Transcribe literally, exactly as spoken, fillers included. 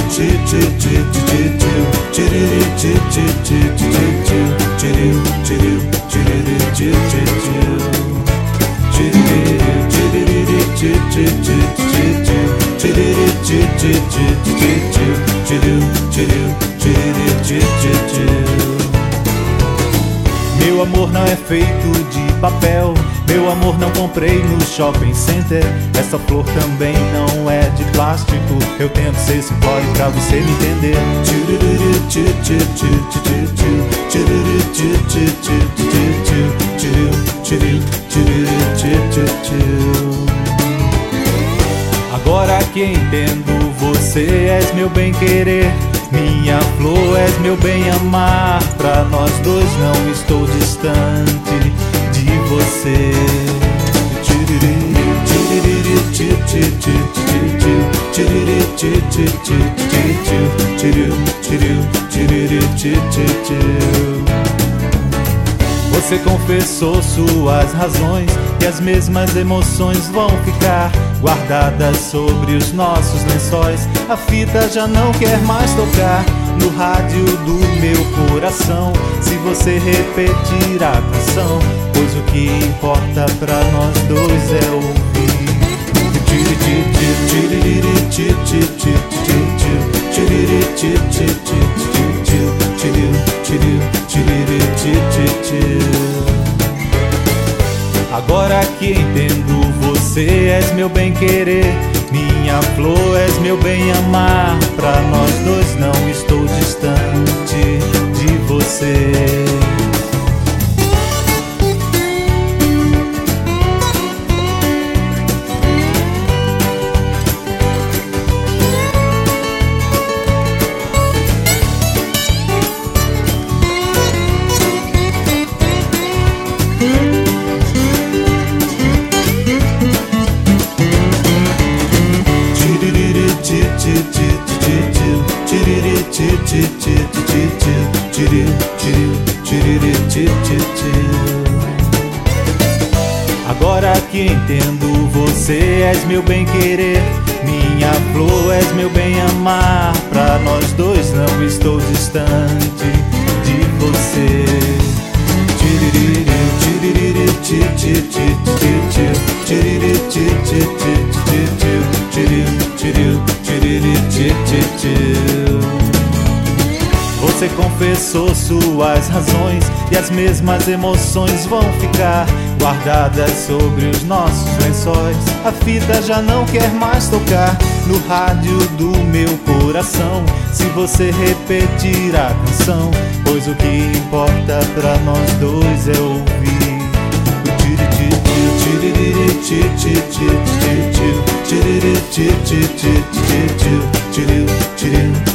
Meu amor não é feito de papel, meu amor não comprei no shopping center. Essa flor também não é de plástico, eu tento ser simbólico pra você me entender. Agora que entendo, você és meu bem-querer, minha flor, és meu bem-amar. Pra nós dois não estou distante de você. Você confessou suas razões e as mesmas emoções vão ficar guardadas sobre os nossos lençóis. A fita já não quer mais tocar no rádio do meu coração, se você repetir a canção, pois o que importa pra nós dois é ouvir. Agora que entendo, você és meu bem-querer, minha flor, és meu bem-amar. Pra nós dois não estou distante de você. Agora que entendo, você és meu bem-querer, minha flor, és meu bem-amar. Pra nós dois não estou distante de você. Você confessou suas razões e as mesmas emoções vão ficar guardadas sobre os nossos lençóis. A fita já não quer mais tocar no rádio do meu coração, se você repetir a canção, pois o que importa pra nós dois é ouvir. O